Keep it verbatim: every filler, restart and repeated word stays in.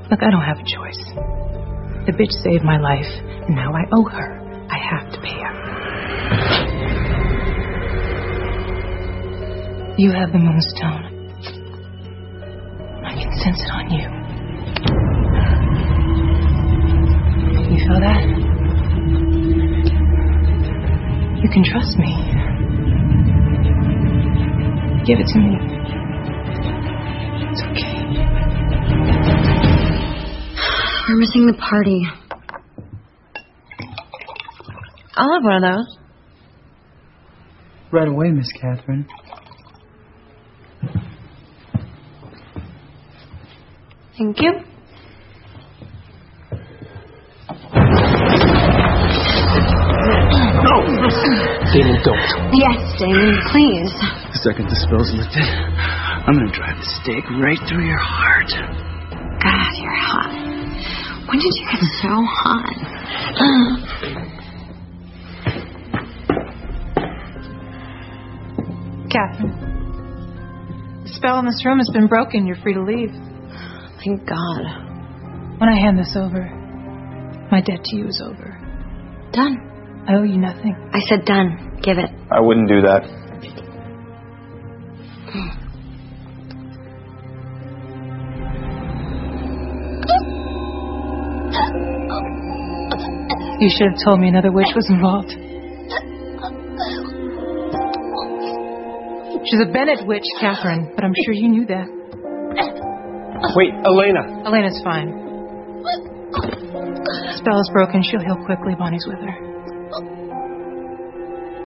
Look, I don't have a choice. The bitch saved my life, and now I owe her. I have to pay her. You have the moonstone. I can sense it on you. You feel that? You can trust me. Give it to me. It's okay. We're missing the party. I'll have one of those. Right away, Miss Catherine. Thank you. No! Damon, don't. Yes, Damon, please. The second the spell's lifted, I'm gonna drive the stake right through your heart. God, you're hot. When did you get so hot? Catherine, the spell in this room has been broken. You're free to leave. Thank God. When I hand this over, my debt to you is over. Done. I owe you nothing. I said done. Give it. I wouldn't do that. You should have told me another witch was involved. She's a Bennett witch, Catherine, but I'm sure you knew that. Wait, Elena. Elena's fine. The spell is broken. She'll heal quickly. Bonnie's with her.